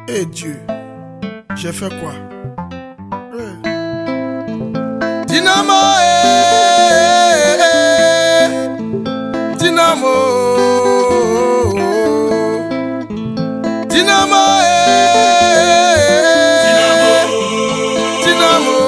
Et Dieu, j'ai fait quoi? Dynamo, Dynamo, Dynamo, Dynamo,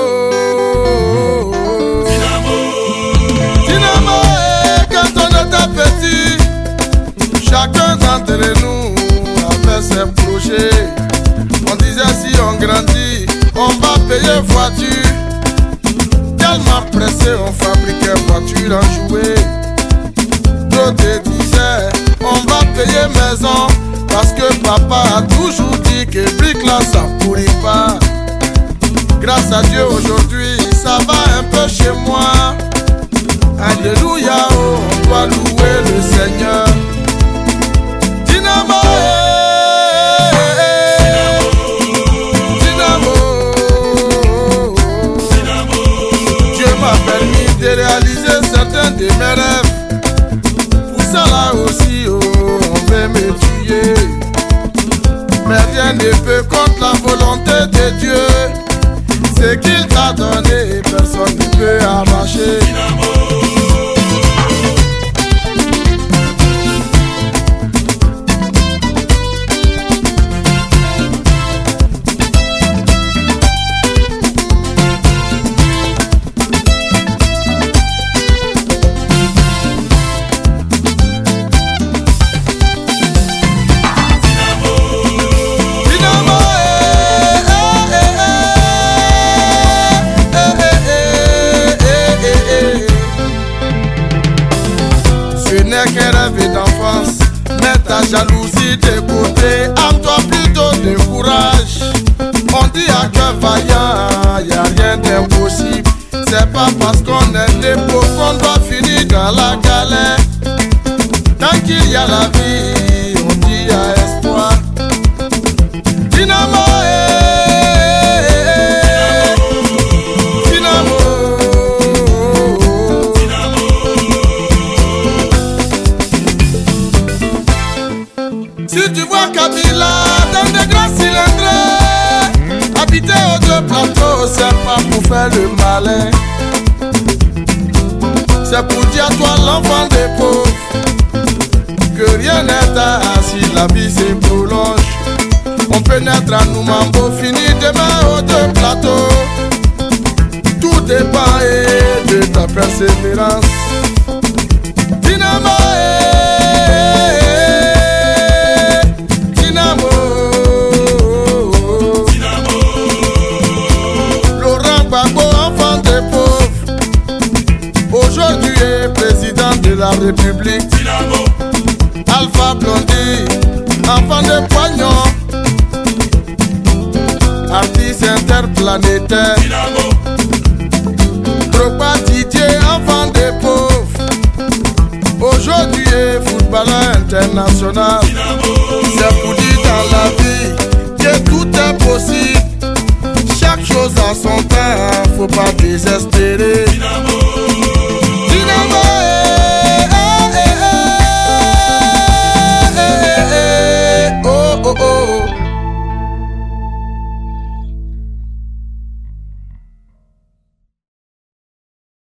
Dynamo, quand on était petit, chacun d'entre nous avait ses projets. On disait si on grandit, on va payer voiture. Tellement pressé, on fabriquait voiture en jouet. D'autres disaient, on va payer maison, parce que papa a toujours dit que brique là ça pourrit pas. Grâce à Dieu aujourd'hui, ça va un peu chez moi. Alléluia, oh, on doit louer le Seigneur. Dynamo, de réaliser certains de mes rêves. Pour ça là aussi, oh, on veut me tuer. Mais rien ne peut contre la volonté de Dieu. Ce qu'il t'a donné, personne ne peut arracher. Qu'un rêve d'enfance, mets ta jalousie de côté, ame-toi plutôt de courage. On dit à cœur vaillant, y'a rien d'impossible. C'est pas parce qu'on est des pauvres qu'on doit finir dans la galère. Tant qu'il y a la vie, on dit y'a espoir. Dynamo, si tu vois Kabila dans des grands cylindres, habiter aux deux plateaux, c'est pas pour faire le malin. C'est pour dire à toi l'enfant des pauvres que rien n'est assis, la vie se prolonge. On peut naître à Noumambo, finir demain aux deux plateaux. Tout dépend de ta persévérance. Dynamo, aujourd'hui est président de la République. Dynamo. Alpha Blondy, enfant de Poignon, artiste interplanétaire. Dynamo. Drogba Didier, enfant des pauvres, aujourd'hui est footballeur international. Dynamo. C'est pour dire dans la vie que tout est possible. Chaque chose a son temps, faut pas désespérer. Dynamo.